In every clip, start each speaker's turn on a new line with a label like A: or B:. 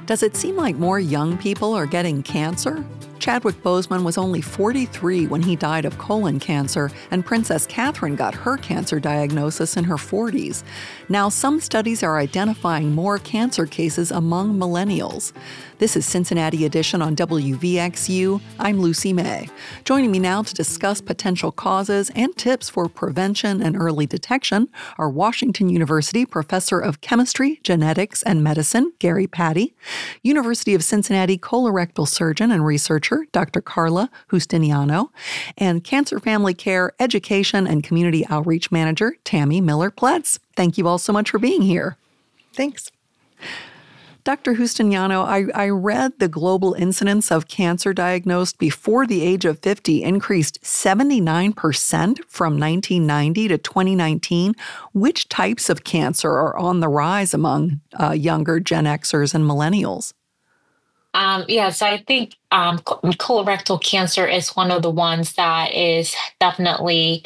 A: Does it seem like more young people are getting cancer? Chadwick Boseman was only 43 when he died of colon cancer, and Princess Catherine got her cancer diagnosis in her 40s. Now, some studies are identifying more cancer cases among millennials. This is Cincinnati Edition on WVXU. I'm Lucy May. Joining me now to discuss potential causes and tips for prevention and early detection are Washington University Professor of Chemistry, Genetics, and Medicine, Gary Patti, University of Cincinnati colorectal surgeon and researcher, Dr. Carla Justiniano, and Cancer Family Care Education and Community Outreach Manager, Tammy Miller-Pletz. Thank you all so much for being here.
B: Thanks.
A: Dr. Justiniano, I read the global incidence of cancer diagnosed before the age of 50 increased 79% from 1990 to 2019. Which types of cancer are on the rise among younger Gen Xers and millennials?
C: So I think colorectal cancer is one of the ones that is definitely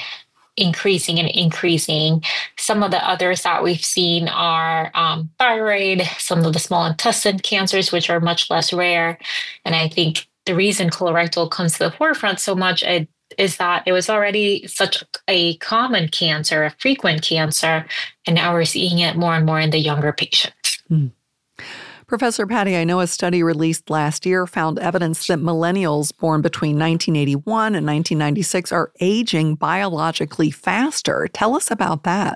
C: increasing. Some of the others that we've seen are thyroid, some of the small intestine cancers, which are much less rare. And I think the reason colorectal comes to the forefront so much is that it was already such a common cancer, a frequent cancer, and now we're seeing it more and more in the younger patients.
A: Professor Patti, I know a study released last year found evidence that millennials born between 1981 and 1996 are aging biologically faster. Tell us about that.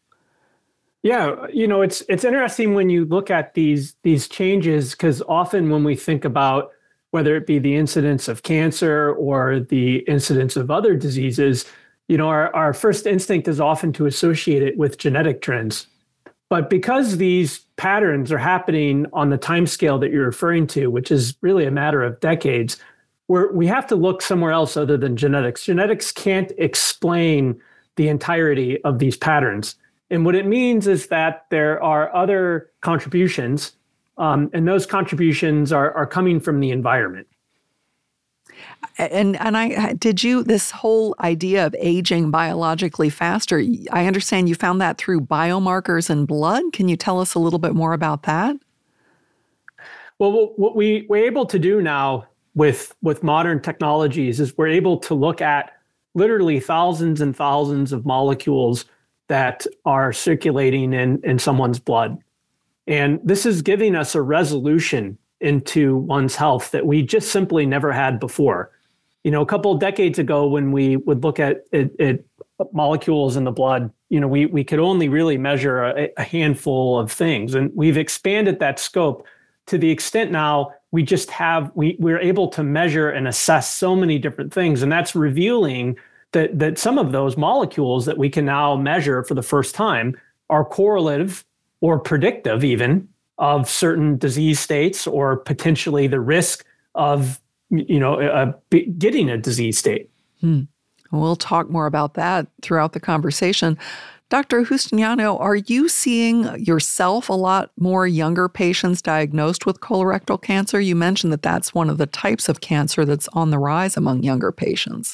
D: Yeah, it's interesting when you look at these changes, because often when we think about whether it be the incidence of cancer or the incidence of other diseases, our first instinct is often to associate it with genetic trends. But because these patterns are happening on the timescale that you're referring to, which is really a matter of decades, we have to look somewhere else other than genetics. Genetics can't explain the entirety of these patterns. And what it means is that there are other contributions, and those contributions are coming from the environment.
A: And this whole idea of aging biologically faster, I understand you found that through biomarkers in blood. Can you tell us a little bit more about that?
D: Well, what we're able to do now with modern technologies is we're able to look at literally thousands and thousands of molecules that are circulating in someone's blood. And this is giving us a resolution into one's health that we just simply never had before. A couple of decades ago, when we would look at molecules in the blood, we could only really measure a handful of things. And we've expanded that scope to the extent now we're able to measure and assess so many different things. And that's revealing that some of those molecules that we can now measure for the first time are correlative or predictive even of certain disease states or potentially the risk of getting a disease state.
A: We'll talk more about that throughout the conversation. Dr. Justiniano, are you seeing yourself a lot more younger patients diagnosed with colorectal cancer? You mentioned that that's one of the types of cancer that's on the rise among younger patients.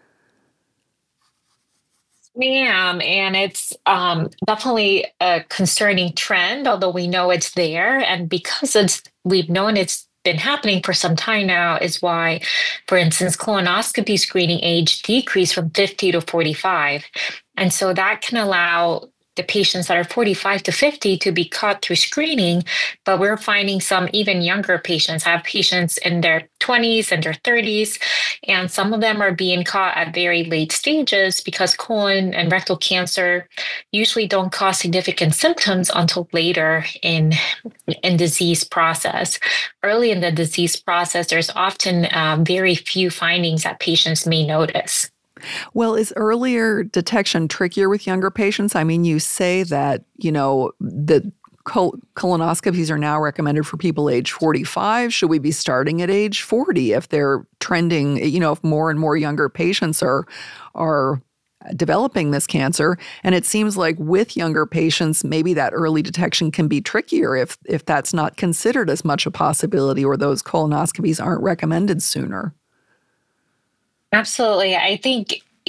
C: I am, and it's definitely a concerning trend, although we know it's there. And because we've known it's been happening for some time now is why, for instance, colonoscopy screening age decreased from 50 to 45. And so that can allow the patients that are 45 to 50 to be caught through screening, but we're finding some even younger patients. I have patients in their 20s and their 30s, and some of them are being caught at very late stages because colon and rectal cancer usually don't cause significant symptoms until later in disease process. Early in the disease process, there's often very few findings that patients may notice.
A: Well, is earlier detection trickier with younger patients? I mean, you say that, the colonoscopies are now recommended for people age 45. Should we be starting at age 40 if they're trending, if more and more younger patients are developing this cancer? And it seems like with younger patients, maybe that early detection can be trickier if that's not considered as much a possibility or those colonoscopies aren't recommended sooner.
C: Absolutely. I think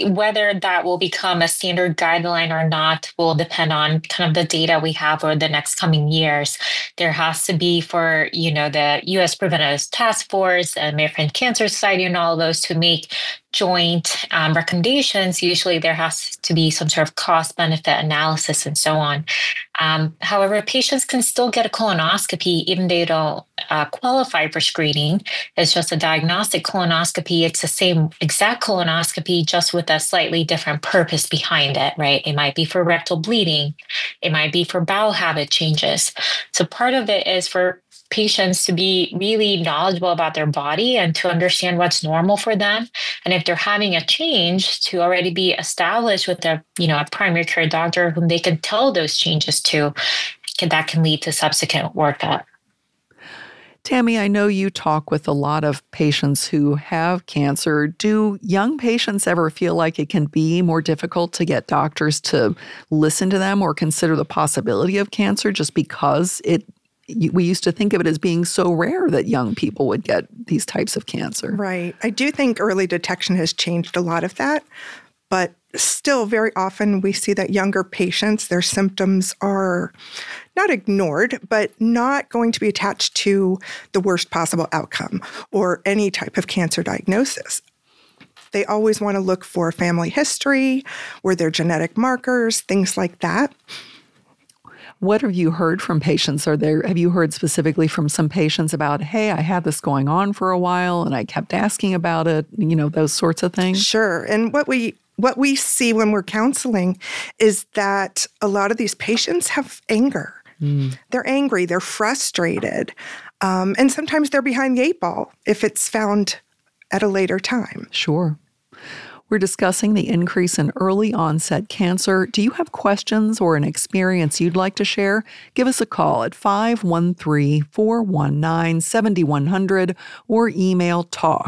C: whether that will become a standard guideline or not will depend on kind of the data we have over the next coming years. There has to be for, the U.S. Preventative Task Force and American Cancer Society and all those to make joint recommendations. Usually there has to be some sort of cost benefit analysis and so on. However, patients can still get a colonoscopy even though they don't qualify for screening. It's just a diagnostic colonoscopy. It's the same exact colonoscopy, just with a slightly different purpose behind it, right? It might be for rectal bleeding. It might be for bowel habit changes. So part of it is for patients to be really knowledgeable about their body and to understand what's normal for them. And if they're having a change, to already be established with a primary care doctor whom they can tell those changes to, that can lead to subsequent workup.
A: Tammy, I know you talk with a lot of patients who have cancer. Do young patients ever feel like it can be more difficult to get doctors to listen to them or consider the possibility of cancer just because we used to think of it as being so rare that young people would get these types of cancer?
B: Right. I do think early detection has changed a lot of that, but still very often we see that younger patients, their symptoms are not ignored, but not going to be attached to the worst possible outcome or any type of cancer diagnosis. They always want to look for family history, were there genetic markers, things like that.
A: What have you heard from patients? Have you heard specifically from some patients about, hey, I had this going on for a while and I kept asking about it, those sorts of things?
B: Sure. And what we see when we're counseling is that a lot of these patients have anger. They're angry, they're frustrated, and sometimes they're behind the 8 ball if it's found at a later time.
A: Sure. We're discussing the increase in early onset cancer. Do you have questions or an experience you'd like to share? Give us a call at 513-419-7100 or email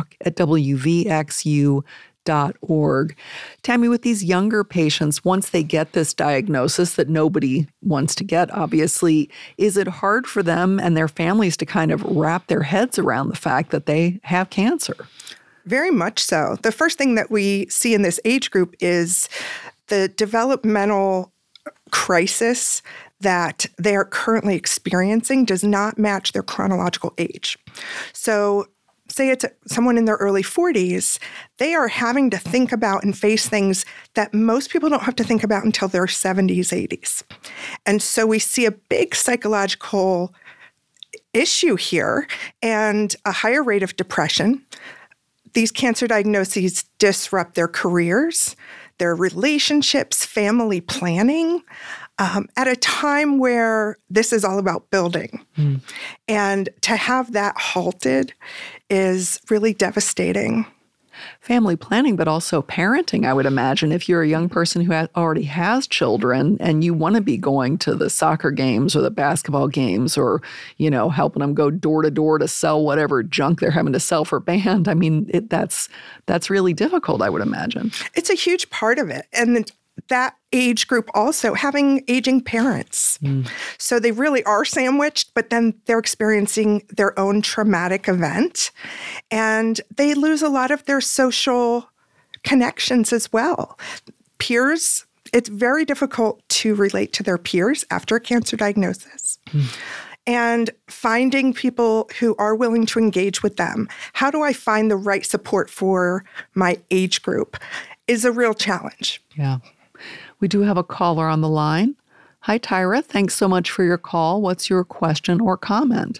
A: talk@wvxu.org. Tammy, with these younger patients, once they get this diagnosis that nobody wants to get, obviously, is it hard for them and their families to kind of wrap their heads around the fact that they have cancer?
B: Very much so. The first thing that we see in this age group is the developmental crisis that they are currently experiencing does not match their chronological age. So say it's someone in their early 40s, they are having to think about and face things that most people don't have to think about until their 70s, 80s. And so we see a big psychological issue here and a higher rate of depression. These cancer diagnoses disrupt their careers, their relationships, family planning, at a time where this is all about building. And to have that halted is really devastating.
A: Family planning, but also parenting, I would imagine. If you're a young person who already has children and you want to be going to the soccer games or the basketball games or, helping them go door to door to sell whatever junk they're having to sell for band, I mean, that's really difficult, I would imagine.
B: It's a huge part of it. And that age group also having aging parents. So they really are sandwiched, but then they're experiencing their own traumatic event and they lose a lot of their social connections as well. Peers, it's very difficult to relate to their peers after a cancer diagnosis. And finding people who are willing to engage with them. How do I find the right support for my age group is a real challenge.
A: Yeah. We do have a caller on the line. Hi, Tyra. Thanks so much for your call. What's your question or comment?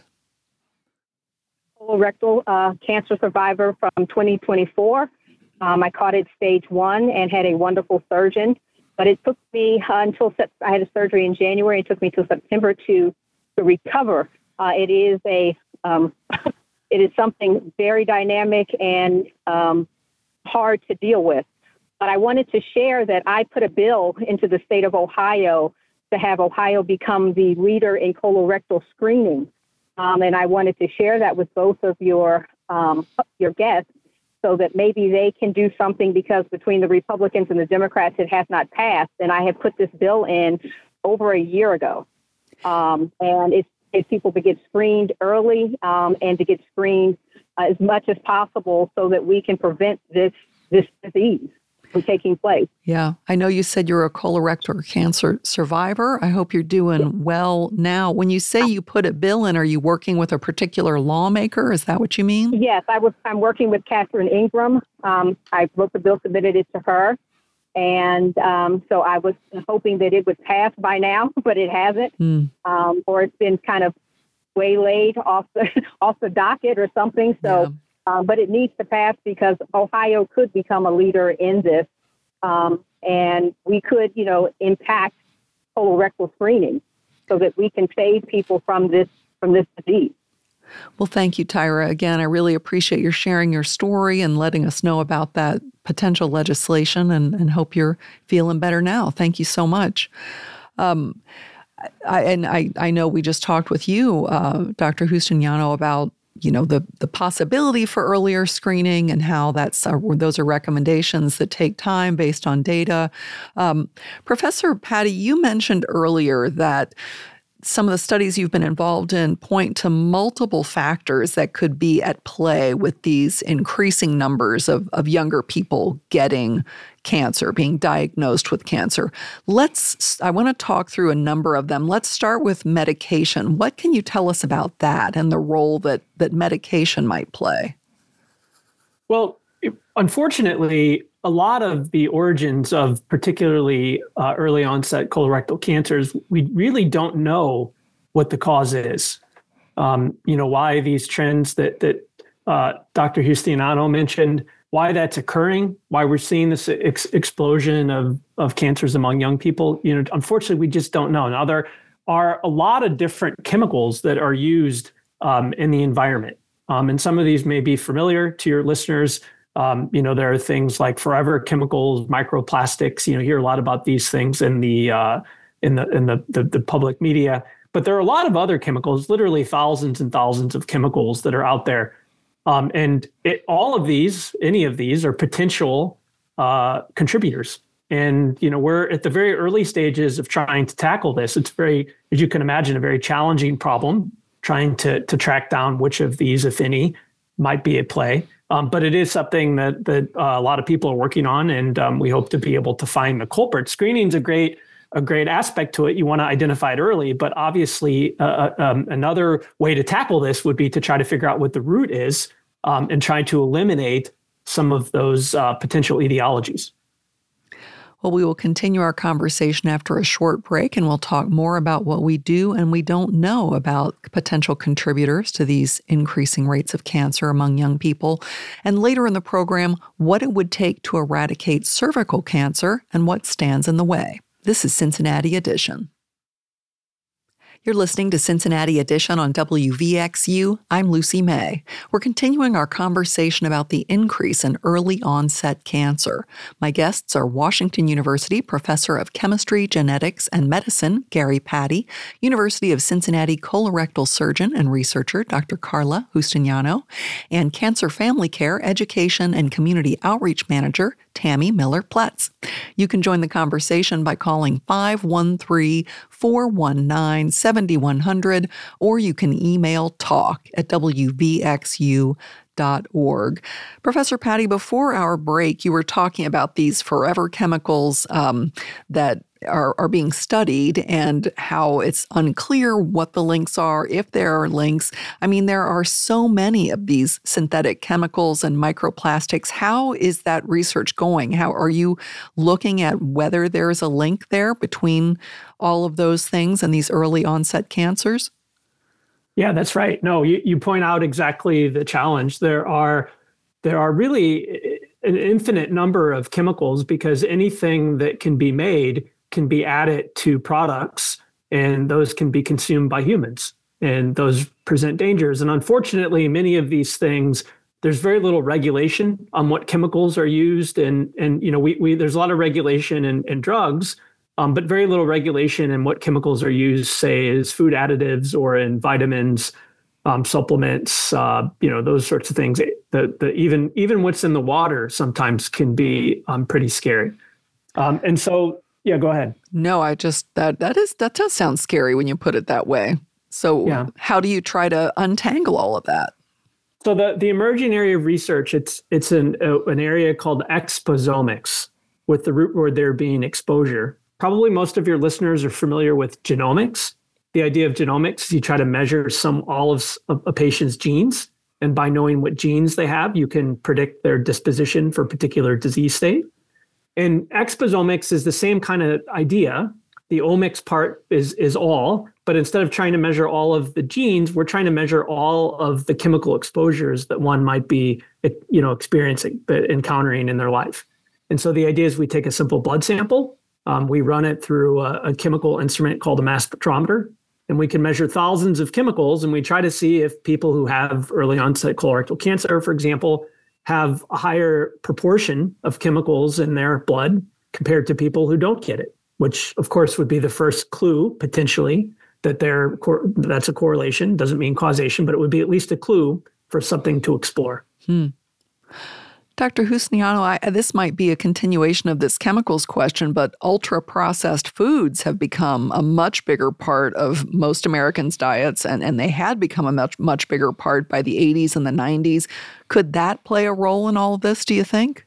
E: Colorectal cancer survivor from 2024. I caught it stage 1 and had a wonderful surgeon, but it took me until I had a surgery in January. It took me till September to recover. It is something very dynamic and hard to deal with. But I wanted to share that I put a bill into the state of Ohio to have Ohio become the leader in colorectal screening. And I wanted to share that with both of your guests so that maybe they can do something, because between the Republicans and the Democrats, it has not passed. And I had put this bill in over a year ago. And it's people to get screened early and to get screened as much as possible so that we can prevent this disease. taking place.
A: Yeah. I know you said you're a colorectal cancer survivor. I hope you're doing well now. When you say you put a bill in, are you working with a particular lawmaker? Is that what you mean?
E: Yes, I'm working with Catherine Ingram. I wrote the bill, submitted it to her. And so I was hoping that it would pass by now, but it hasn't. Or it's been kind of waylaid off the docket or something. So, but it needs to pass because Ohio could become a leader in this. And we could, impact colorectal screening so that we can save people from this disease.
A: Well, thank you, Tyra. Again, I really appreciate your sharing your story and letting us know about that potential legislation and hope you're feeling better now. Thank you so much. I know we just talked with you, Dr. Justiniano, about the possibility for earlier screening and how those are recommendations that take time based on data. Professor Patty, you mentioned earlier that some of the studies you've been involved in point to multiple factors that could be at play with these increasing numbers of younger people getting cancer, being diagnosed with cancer. I want to talk through a number of them. Let's start with medication. What can you tell us about that and the role that medication might play?
D: Well, unfortunately, a lot of the origins of particularly early onset colorectal cancers, we really don't know what the cause is. Why these trends that Dr. Justiniano mentioned, why that's occurring, why we're seeing this explosion of cancers among young people. Unfortunately, we just don't know. Now, there are a lot of different chemicals that are used in the environment. And some of these may be familiar to your listeners. There are things like forever chemicals, microplastics. You hear a lot about these things in the public media. But there are a lot of other chemicals, literally thousands and thousands of chemicals that are out there. And any of these are potential contributors. And, we're at the very early stages of trying to tackle this. It's as you can imagine, a very challenging problem, trying to track down which of these, if any, might be at play. But it is something that a lot of people are working on, and we hope to be able to find the culprit. Screening's a great aspect to it. You want to identify it early, but obviously another way to tackle this would be to try to figure out what the root is and try to eliminate some of those potential etiologies.
A: Well, we will continue our conversation after a short break, and we'll talk more about what we do and we don't know about potential contributors to these increasing rates of cancer among young people. And later in the program, what it would take to eradicate cervical cancer and what stands in the way. This is Cincinnati Edition. You're listening to Cincinnati Edition on WVXU. I'm Lucy May. We're continuing our conversation about the increase in early onset cancer. My guests are Washington University Professor of Chemistry, Genetics, and Medicine, Gary Patty, University of Cincinnati colorectal surgeon and researcher, Dr. Carla Justiniano, and Cancer Family Care Education and Community Outreach Manager, Tammy Miller-Pletz. You can join the conversation by calling 513-419-7100, or you can email talk@wvxu.org. Professor Patty, before our break, you were talking about these forever chemicals that are being studied and how it's unclear what the links are, if there are links. I mean, there are so many of these synthetic chemicals and microplastics. How is that research going? How are you looking at whether there's a link there between all of those things and these early onset cancers?
D: Yeah, that's right. No, you point out exactly the challenge. There are really an infinite number of chemicals because anything that can be made can be added to products, and those can be consumed by humans, and those present dangers. And unfortunately, many of these things, there's very little regulation on what chemicals are used, and there's a lot of regulation in drugs, but very little regulation in what chemicals are used, say, as food additives or in vitamins, supplements, those sorts of things. Even what's in the water sometimes can be pretty scary, and so. Yeah, go ahead.
A: No, that does sound scary when you put it that way. So How do you try to untangle all of that?
D: So the emerging area of research, it's an area called exposomics. with the root word there being exposure. Probably most of your listeners are familiar with genomics. The idea of genomics is you try to measure all of a patient's genes. And by knowing what genes they have, you can predict their disposition for a particular disease state. And exposomics is the same kind of idea. The omics part is all, but instead of trying to measure all of the genes, we're trying to measure all of the chemical exposures that one might be, experiencing, but encountering in their life. And so the idea is we take a simple blood sample, we run it through a chemical instrument called a mass spectrometer, and we can measure thousands of chemicals, and we try to see if people who have early onset colorectal cancer, for example, have a higher proportion of chemicals in their blood compared to people who don't get it, which of course would be the first clue potentially that that's a correlation. Doesn't mean causation, but it would be at least a clue for something to explore.
A: Dr. Justiniano, this might be a continuation of this chemicals question, but ultra-processed foods have become a much bigger part of most Americans' diets, and they had become a much bigger part by the 80s and the 90s. Could that play a role in all of this, do you think?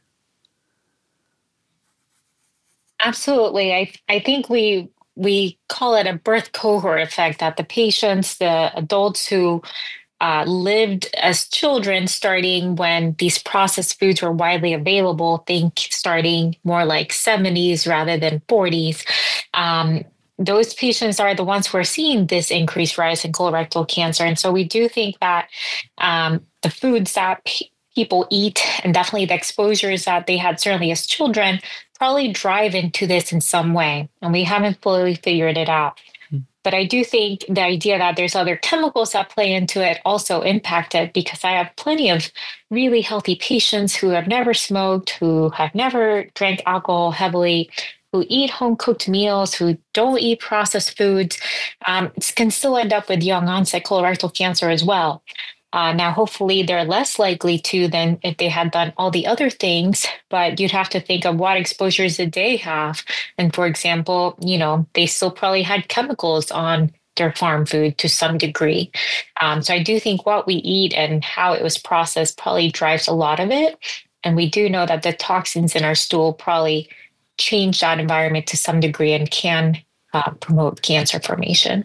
C: Absolutely. I think we call it a birth cohort effect, that the patients, the adults who lived as children starting when these processed foods were widely available, think starting more like 70s rather than 40s. Those patients are the ones who are seeing this increased rise in colorectal cancer. And so we do think that the foods that people eat, and definitely the exposures that they had certainly as children, probably drive into this in some way. And we haven't fully figured it out. But I do think the idea that there's other chemicals that play into it also impact it, because I have plenty of really healthy patients who have never smoked, who have never drank alcohol heavily, who eat home-cooked meals, who don't eat processed foods, can still end up with young onset colorectal cancer as well. Now, hopefully, they're less likely to than if they had done all the other things, but you'd have to think of what exposures did they have. And for example, they still probably had chemicals on their farm food to some degree. So I do think what we eat and how it was processed probably drives a lot of it. And we do know that the toxins in our stool probably change that environment to some degree and can promote cancer formation.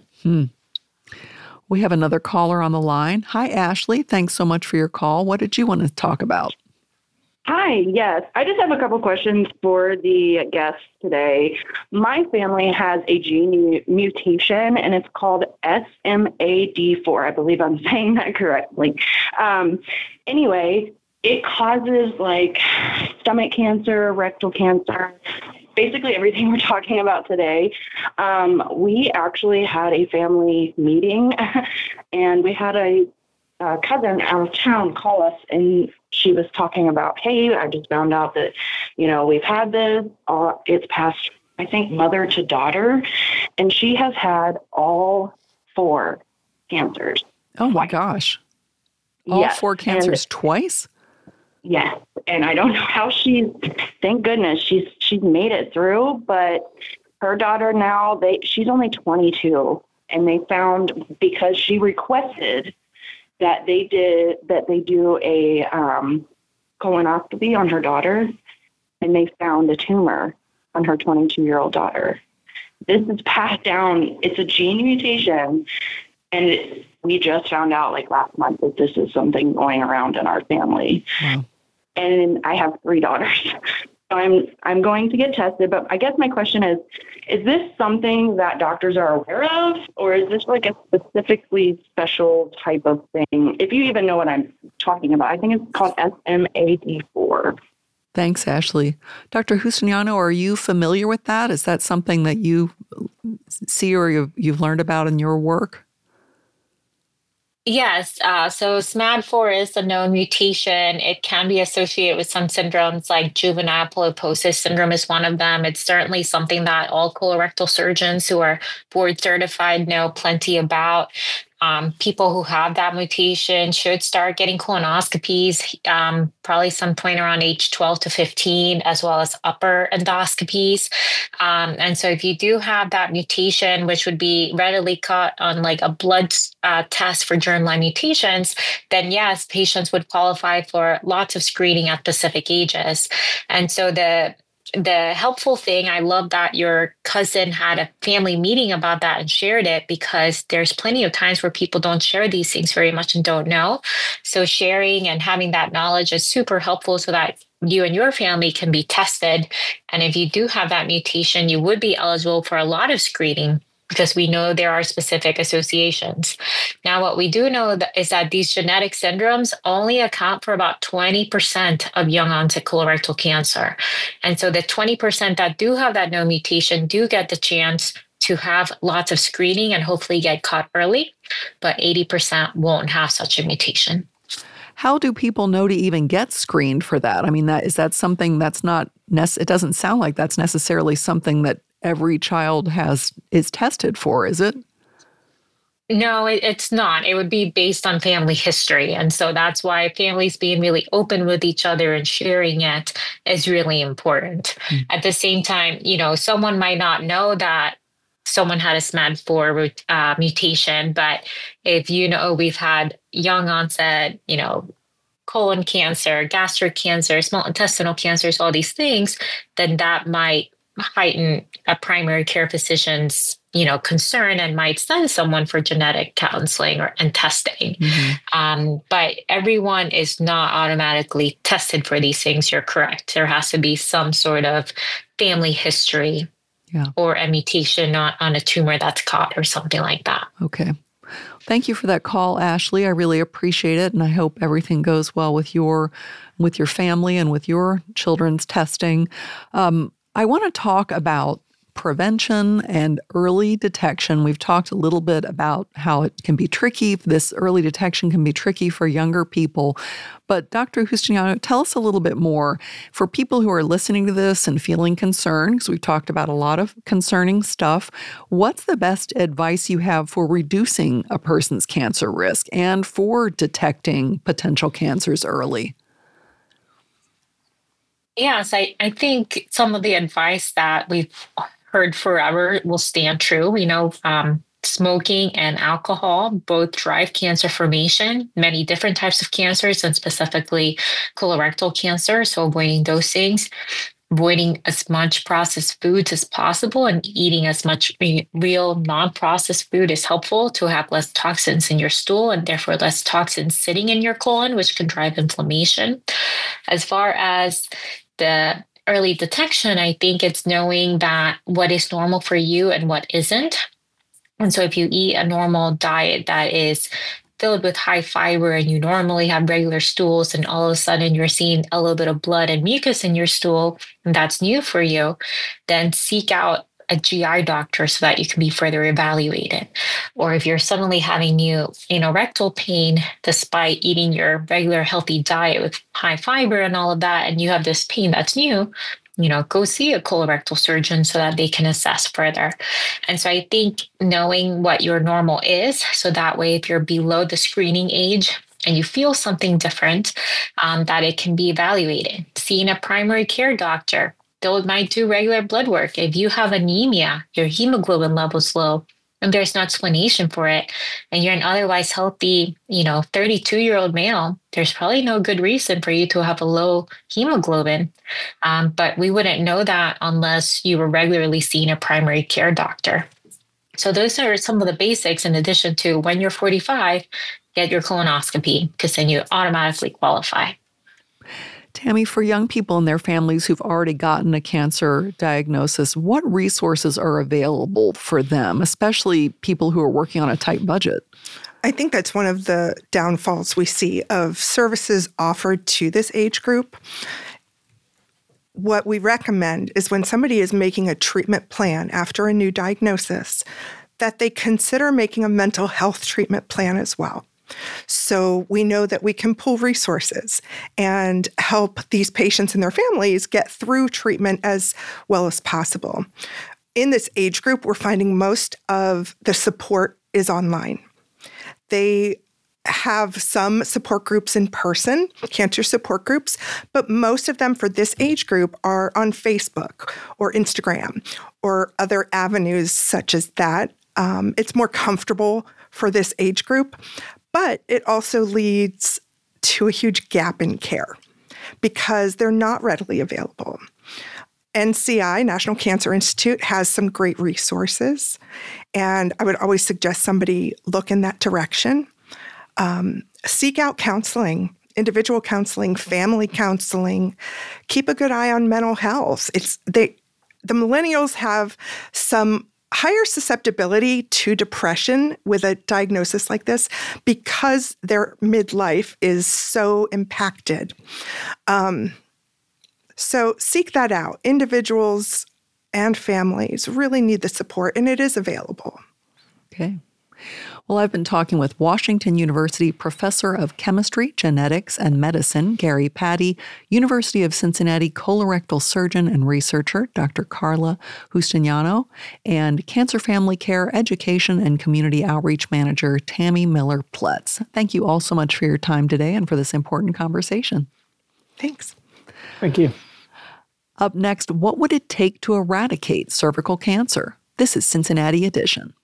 A: We have another caller on the line. Hi, Ashley. Thanks so much for your call. What did you want to talk about?
F: Hi, yes. I just have a couple questions for the guests today. My family has a gene mutation, and it's called SMAD4. I believe I'm saying that correctly. Anyway, it causes stomach cancer, rectal cancer, basically everything we're talking about today. We actually had a family meeting, and we had a cousin out of town call us, and she was talking about, hey, I just found out that, we've had this, it's passed, I think, mother to daughter, and she has had all 4 cancers.
A: Oh my gosh. All 4 cancers twice?
F: Yes. And I don't know how thank goodness she's made it through, but her daughter now, she's only 22, and they found, because she requested that they do a colonoscopy on her daughter, and they found a tumor on her 22-year-old daughter. This is passed down. It's a gene mutation, and we just found out last month that this is something going around in our family.
A: Wow.
F: And I have 3 daughters. So I'm going to get tested, but I guess my question is this something that doctors are aware of, or is this a specifically special type of thing? If you even know what I'm talking about, I think it's called SMAD4.
A: Thanks, Ashley. Dr. Justiniano, are you familiar with that? Is that something that you see or you've learned about in your work?
C: Yes. So SMAD4 is a known mutation. It can be associated with some syndromes, like juvenile polyposis syndrome is one of them. It's certainly something that all colorectal surgeons who are board certified know plenty about. People who have that mutation should start getting colonoscopies probably some point around age 12 to 15, as well as upper endoscopies. And so if you do have that mutation, which would be readily caught on a blood test for germline mutations, then yes, patients would qualify for lots of screening at specific ages. And so the the helpful thing, I love that your cousin had a family meeting about that and shared it, because there's plenty of times where people don't share these things very much and don't know. So sharing and having that knowledge is super helpful so that you and your family can be tested. And if you do have that mutation, you would be eligible for a lot of screening, because we know there are specific associations. Now, what we do know is that these genetic syndromes only account for about 20% of young onset colorectal cancer. And so the 20% that do have that no mutation do get the chance to have lots of screening and hopefully get caught early, but 80% won't have such a mutation.
A: How do people know to even get screened for that? I mean, is that something that's not, it doesn't sound like that's necessarily something that every child is tested for, is it?
C: No, it's not. It would be based on family history. And so that's why families being really open with each other and sharing it is really important. Mm-hmm. At the same time, someone might not know that someone had a SMAD4 mutation, but if we've had young onset, colon cancer, gastric cancer, small intestinal cancers, all these things, then that might heighten a primary care physician's concern and might send someone for genetic counseling and testing. Mm-hmm. But everyone is not automatically tested for these things. You're correct. There has to be some sort of family history or a mutation on a tumor that's caught or something like that.
A: Okay. Thank you for that call, Ashley. I really appreciate it, and I hope everything goes well with your family and with your children's testing. I want to talk about prevention and early detection. We've talked a little bit about how it can be tricky. This early detection can be tricky for younger people. But Dr. Justiniano, tell us a little bit more. For people who are listening to this and feeling concerned, because we've talked about a lot of concerning stuff, what's the best advice you have for reducing a person's cancer risk and for detecting potential cancers early?
C: Yes, I think some of the advice that we've heard forever will stand true. We know smoking and alcohol both drive cancer formation, many different types of cancers, and specifically colorectal cancer. So avoiding those things, avoiding as much processed foods as possible, and eating as much real non-processed food is helpful to have less toxins in your stool and therefore less toxins sitting in your colon, which can drive inflammation. As far as the early detection, I think it's knowing that what is normal for you and what isn't. And so if you eat a normal diet that is filled with high fiber and you normally have regular stools, and all of a sudden you're seeing a little bit of blood and mucus in your stool, and that's new for you, then seek out a GI doctor so that you can be further evaluated. Or if you're suddenly having new rectal pain despite eating your regular healthy diet with high fiber and all of that, and you have this pain that's new, go see a colorectal surgeon so that they can assess further. And so I think knowing what your normal is, so that way if you're below the screening age and you feel something different, that it can be evaluated. Seeing a primary care doctor, they might do regular blood work. If you have anemia, your hemoglobin level's low, and there's no explanation for it, and you're an otherwise healthy, 32-year-old male, there's probably no good reason for you to have a low hemoglobin. But we wouldn't know that unless you were regularly seeing a primary care doctor. So those are some of the basics, in addition to when you're 45, get your colonoscopy, because then you automatically qualify.
A: Tammy, for young people and their families who've already gotten a cancer diagnosis, what resources are available for them, especially people who are working on a tight budget?
B: I think that's one of the downfalls we see of services offered to this age group. What we recommend is when somebody is making a treatment plan after a new diagnosis, that they consider making a mental health treatment plan as well. So we know that we can pool resources and help these patients and their families get through treatment as well as possible. In this age group, we're finding most of the support is online. They have some support groups in person, cancer support groups, but most of them for this age group are on Facebook or Instagram or other avenues such as that. It's more comfortable for this age group. But it also leads to a huge gap in care because they're not readily available. NCI, National Cancer Institute, has some great resources, and I would always suggest somebody look in that direction. Seek out counseling, individual counseling, family counseling. Keep a good eye on mental health. The millennials have some higher susceptibility to depression with a diagnosis like this because their midlife is so impacted. So seek that out. Individuals and families really need the support, and it is available.
A: Okay. Well, I've been talking with Washington University Professor of Chemistry, Genetics, and Medicine, Gary Patti, University of Cincinnati colorectal surgeon and researcher, Dr. Carla Justiniano, and Cancer Family Care Education and Community Outreach Manager, Tammy Miller-Pletz. Thank you all so much for your time today and for this important conversation.
B: Thanks.
D: Thank you.
A: Up next, what would it take to eradicate cervical cancer? This is Cincinnati Edition.